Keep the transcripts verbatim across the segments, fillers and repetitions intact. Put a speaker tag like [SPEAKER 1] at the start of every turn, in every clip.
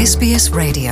[SPEAKER 1] S B S Radio.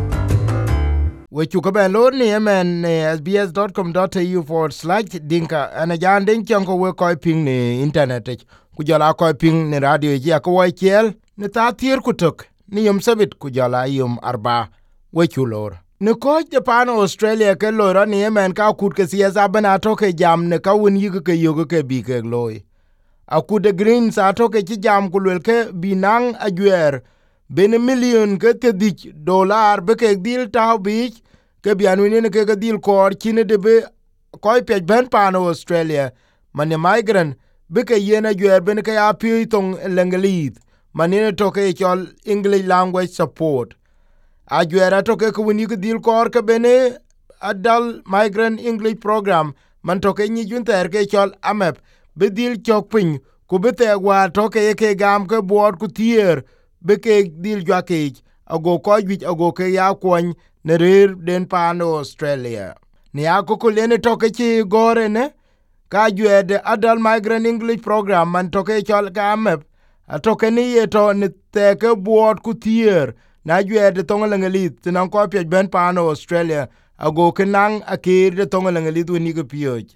[SPEAKER 2] We chuka ben lo ni emen s b s dot com dot a u forward slash dinka ana jan den chanko we koi ping ni internet ku jala koi ping ni radio ji ko wai kel ni ta tier kutok ni yom sabit ku jala yom arba we chulor ni ko de pan Australia ke lo ni emen ka kut ke siasa bana to ke jam ne ka won yi ke yo ke bi ke loy a ku de green sa to ke ji jam ku le ke binang ajuer ben million ke te dik dollar be ke dil ta bi ke bianwini ne ke dil kor kine de be koy pe ben pan Australia man migrant be ke yena gyer ben ke api tong lengelid man ne to ke chol English language support a gyera to ke kuni ke dil kor ke bene adult migrant English program man to ke ni jun ter ke chol amep be dil chok pin ku be te wa to ke ke gam ke bor ku tier be ke dil jwa ke ago ko wit ago ke ya kwon ne rir den pan Australia ni ako ko lene to ke chi gore ne ka jwede adult migrant English program man to ke chol gamep a to ke ni to ne te ke bor ku tier na jwede to ngelit tinan ko pe ben pan Australia ago ke nang akir de to ngelit ni ke pioj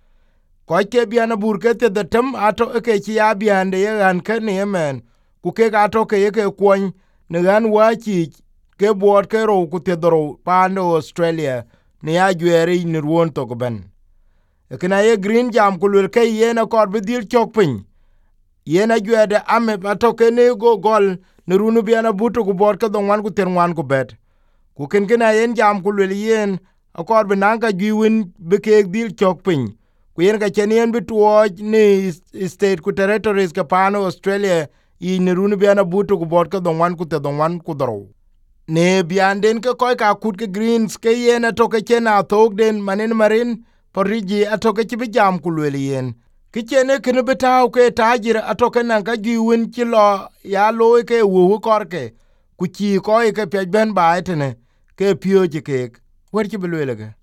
[SPEAKER 2] ko ke biana burke te de tem ato ke chi ya biande ye an ke ne men ku ke ga to ke ke kwon ne gan wa chi ke bor ke ro ku te dro pan Australia ne ya jwere ni ruon to ben e kana ye green jam ku le ke ye na kor bi dil chok pin ye na jwede ame ba to ke ne go gol ne runu biana buto ku bor ke don wan ku ter wan ku bet ku ken kana yen jam ku le yen akor bi nan ka giwin bi ke dil chok pin ku yen ka chenien bi tuo ni state ku territories ke pan Australia i ne runu biana buto ku bor ke don wan ku te don wan ku dro ne bianden ke koy ka kut ke greens ke yen to ke chena thok den manen marin poriji atoke chi jam ku le yen ki chene ken betaw ke tajir atoke nan ka giwin chi lo ya lo ke wu kor ke ku chi ko ke pe ben ba etene ke pio ji ke wer chi belwele ke.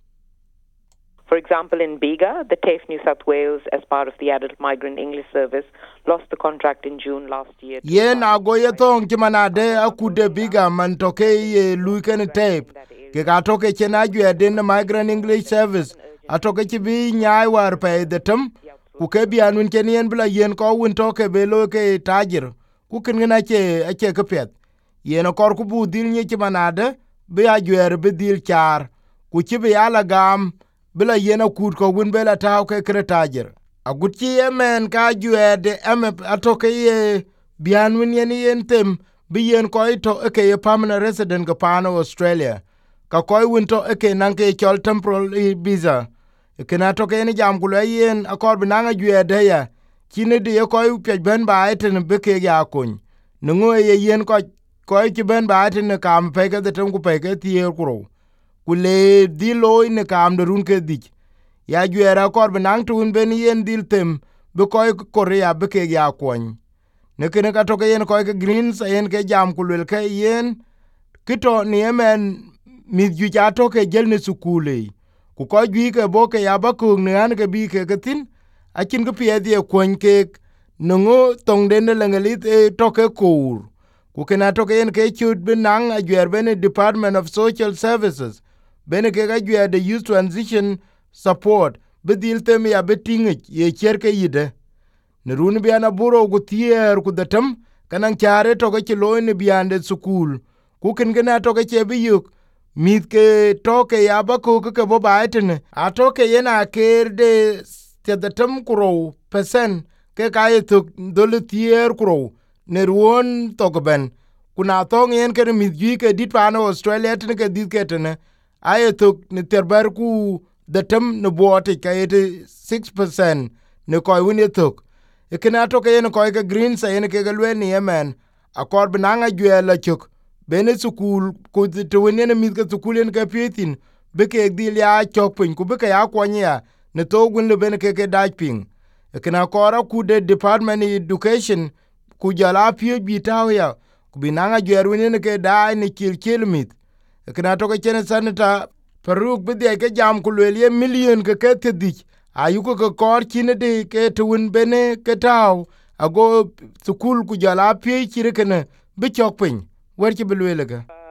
[SPEAKER 3] For example, in Bega, the TAFE New South Wales, as part of the Adult Migrant English Service, lost the contract in June last year.
[SPEAKER 2] Ye na go ye thong ti manade akude Bega man toke ye luiken tape ke ka toke chena jwe den Migrant English Service atoke chi bi nyai war pe de tem ku ke bianun kenien bla yen ko won toke be lo ke tajir ku ken na che che ke pet yen kor ku bu dil ni ti manade be a jwer be dil char ku chi be ala gam bla yen akur ko won be la taw ke kretajir aguti yemen ka jwede em atoke ye bianun yen yen tem bi yen ko to ke ye permanent resident ga pan Australia ka koy won to ke nan ke chol temporary visa kena to ke ni jam ku le yen akor binanga jwede ya kine de ko pe ben ba eten be ke ya kun ngo ye yen ko ko ki ben ba eten kam pe ke de tem ku pe ke tie ku ku le di loy ne kam de run ke dik ya jwera akor binang tun ben yen dil tem be ko korea be ke ya kun ne kene ka to ke yen ko ke greens yen ke jam ku le ke yen kito ni emen mi ju ja to ke jel ne sukule ku ko gwi ke bo ke ya ba ku ne an ke bi ke tin a kin ke pie die kon ke nungu tong den le ngelit e to ke kur ku ke na to ke en ke chut binang a gwer ben Department of Social Services ben ke ga gwer the youth transition support bedil tem ya betinge ye cher ke yide ne run bi ana buro ku tier ku datam kanang chare to ke lo ne biande sukul ku ken gena to ke che bi yuk mit ke toke ya ba ko ke bo ba etene a toke yena ker de te de tem kro percent ke ka ye to dol tier kro ne ruon to ben kuna tong yen ke mit gi ke dit pa no Australia tene ke dit ke tene a ye to ne terber ku de tem ne bo te ke six percent ne ko win ye to e kana to ke yen ko ke green sa yen ke galwe ni yemen akor binanga jwela chuk bene sukul ku to wenen mi ke sukulen ke pitin be ke dil ya chokpin ku be ke ya kwanya ne to gun le bene ke ke dajping e kana kora ku de Department Education ku jala pie bitaw ya ku binanga jwer wenen ke dai ne kil kilmit e kana to ke chen sanita peruk be de ke jam ku le million ke ke tedik ayu ko ke kor kine de ke to won bene ke taw ago sukul ku jala pie chire kene be chokpin wer ci belwele ga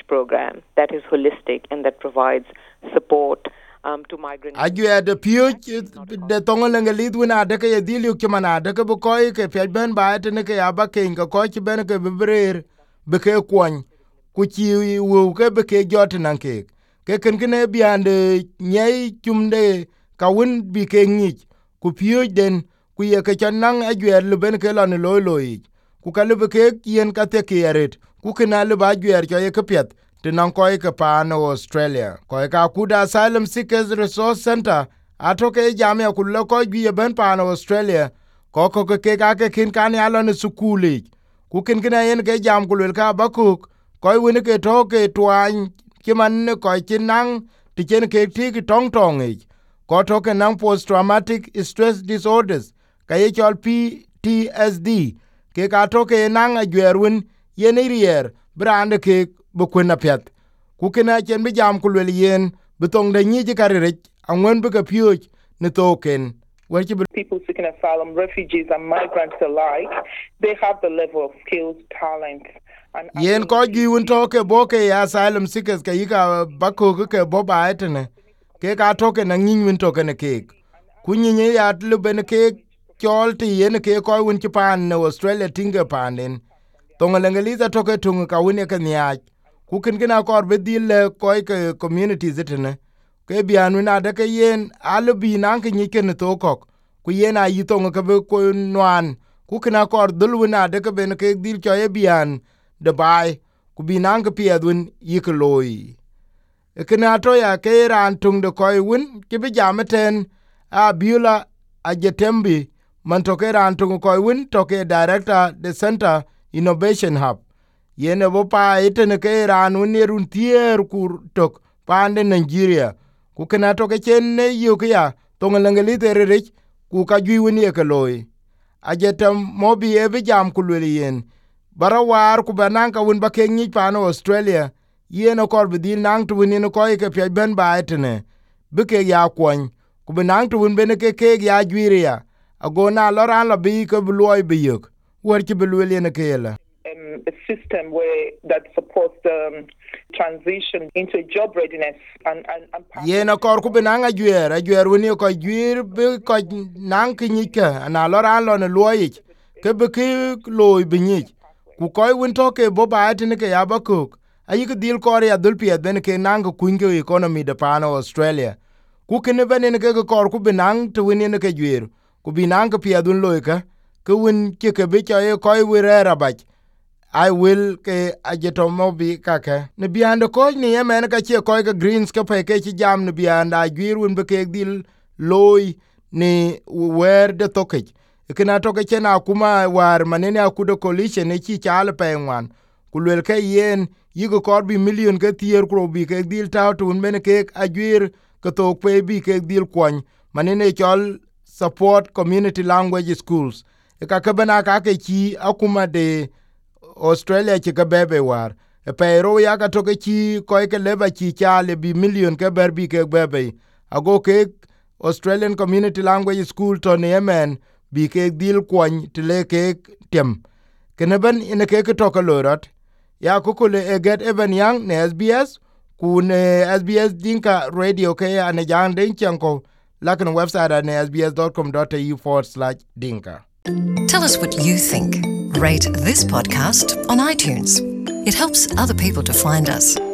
[SPEAKER 3] program that is holistic and that provides support um, to migrant.
[SPEAKER 2] Ajue de piu de tongolenga lidwina de ke dilu kimana de ke bokoy ke pe ben ba te ne ke abake nga ko ti ben ke bibrer be ke kwon ku ci wo ke be ke jot nan ke ke ken ne biande nyei tumde ka won bi ke ngi ku piu den ku ye ke chanang ajue lu ben ke lan loy loy ku ka lu be ke yen ka te ke ret ku kena lu ba ajue ke ye ke pet tinan koi ke pan Australia. Koi ka kuda Asylum Seekers Resource Center atoke jamia kulle koi gwi ben pan Australia ko ko ke ka ke kin kan yalo ne sukuli ku kin kina yen ke jam kulel ka bakuk koi wini ke toke twan kiman ne koi kinang ti chen ke ti ki tong tong e ko toke nang post traumatic stress disorders ka ye chol P T S D ke ka toke nang a gwerwin yen irier brande ke bukwena pet ku kena chen bi jam ku le yen bitong de nyi ji karire angwen bi ka pioj ne token wer ci
[SPEAKER 1] people seeking asylum, refugees and migrants alike, they have the level of skills, talent and
[SPEAKER 2] yen ko gi un toke boke ya asylum seekers ka yika bako ke bo ba etene ke ka toke na nyi un toke ne ke ku nyi ya lu ben ke chol ti yen ke ko un ci pan ne Australia tinga panen tongolengeliza toke tunga ka un ke nya ku kin gina kor be dil koy ke communities etene ke bianu na de ke yen alu bi nan ke nyike ne to kok ku yen a yitong ke be ko nwan ku kina kor dul na de ke ben ke dil cho e bian de bai ku bi nan ke piedun yik loy e kina to ya ke ran tung de koy win ke bi jameten a biula a jetembi man to ke ran tung koy win to ke director the Center Innovation Hub yene bo pa itene ke ranu ne run tier kur tok pande Nigeria ku kana to ke chen ne yu kya to ngelengeli tere ku ka gi woni ke loy ajetam mobi e be jam ku le yen barawar ku banan ka won ba ke nyi pano Australia yene kor bi din nang tu ni ko ke pe ben ba itene be ke ya kwon ku banan tu ben ke ke ya giria agona loran la bi ke loy bi yuk wer ki be le ne ke la
[SPEAKER 1] Um, a system where that supports the um, transition into job readiness and and, and
[SPEAKER 2] yena kor ku benanga juer a juer woni ko juer be ko nang kinyika na lora lo ne loyi ke be ki loy binyi ku koy won to ke bo ba tin ke ya ba ku ayi ke dil kor ya dul pie ben ke nang ku nge economy de pano Australia ku ken ben ne ke kor ku benang to woni ne ke juer ku binang ke pie dun loy ka ke won ke ke be cha e koy wirera ba I will ke ajetomo bi kake ne biande ko ni yemen ka che ko ga greens ka pe ke jam ne bianda gwirun be ke dil loy ni wer de toke kena toke chena kuma war manene akudo coalition ne chi chal pe ngwan kulwel ke yen yigo kor bi million ke tier kro bi ke dil ta tun men ke agwir ke to pe bi ke dil kwon manene chol support community language schools e ka ke bana ka ke chi akuma de Australia chi ka bebe war e pero ya ka toke chi ko ke leba chi chale bi million ke ber bi ke bebe ago ke Australian Community Language School to ne yemen bi ke dil kwon tile ke tem keneben ine ke ke toke lorot ya kukule e get even young ne S B S ku ne S B S dinka radio ke ane jang den chanko lakin website at s b s dot com dot a u forward slash dinka.
[SPEAKER 4] Tell us what you think. Rate this podcast on iTunes. It helps other people to find us.